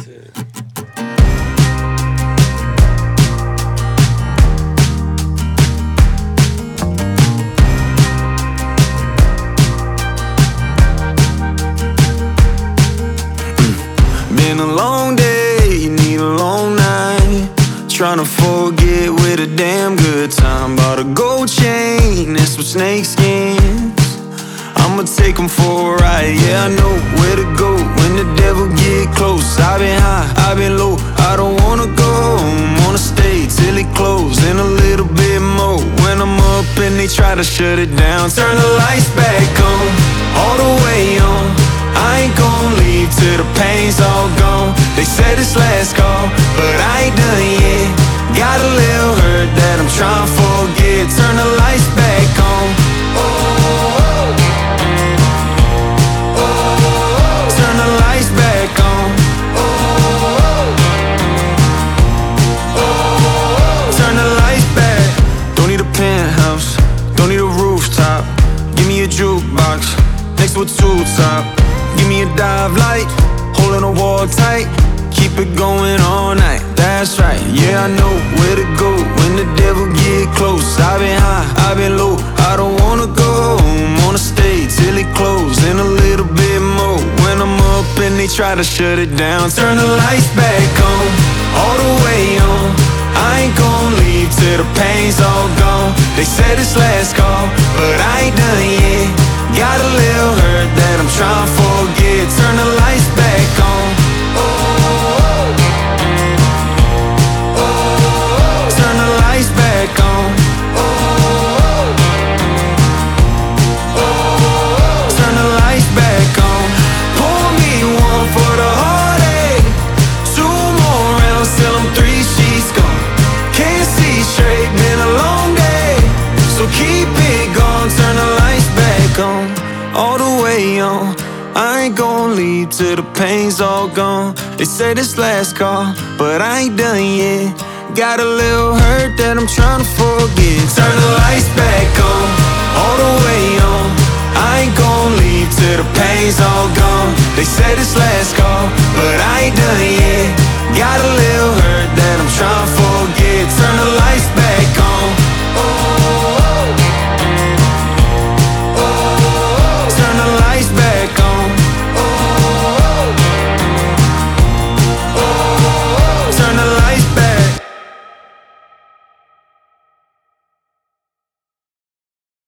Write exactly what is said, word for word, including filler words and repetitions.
Been a long day, you need a long night. Tryna forget with a damn good time. Bought a gold chain and some snake skins. I'ma take them for a ride, yeah, I know where to go when the devil get close. I've been high, I've been low, I don't wanna go home. Wanna stay till it close and a little bit more. When I'm up and they try to shut it down, turn the lights back on, all the way on. I ain't gon' leave till the pain's all gone. They said it's last call, but I ain't done yet. Got a little hurt that I'm trying to forget. Turn the lights back on. Oh, oh, oh. Turn the lights back on. Oh, oh, oh. Turn the lights back. Don't need a penthouse, don't need a rooftop. Give me a jukebox next to a two-top. Give me a dive light, holding the wall tight. Keep it going all night, that's right. Yeah, I know where to go when the devil get close. I've been high, I've been low, I don't wanna go home. Wanna stay till it close and a little bit more. When I'm up and they try to shut it down, turn the lights back on, all the way on. I ain't gon' leave till the pain's all gone. They said it's last call, but I ain't done yet. Got a little hurt that I'm trying to forget. Turn the lights back on. Oh, oh, oh. Turn the lights back on. Oh, oh, oh. Turn the lights back on. Pour me one for the heartache, two more rounds till I'm three sheets gone. Can't see straight, been a long day, so keep it going. Turn the lights back on, all the way on. I ain't gon' leave till the pain's all gone. They said it's last call, but I ain't done yet. Got a little hurt that I'm trying to forget. Turn the lights back on, all the way on. I ain't gon' leave till the pain's all gone. They said it's last call, but I ain't done yet. Got a little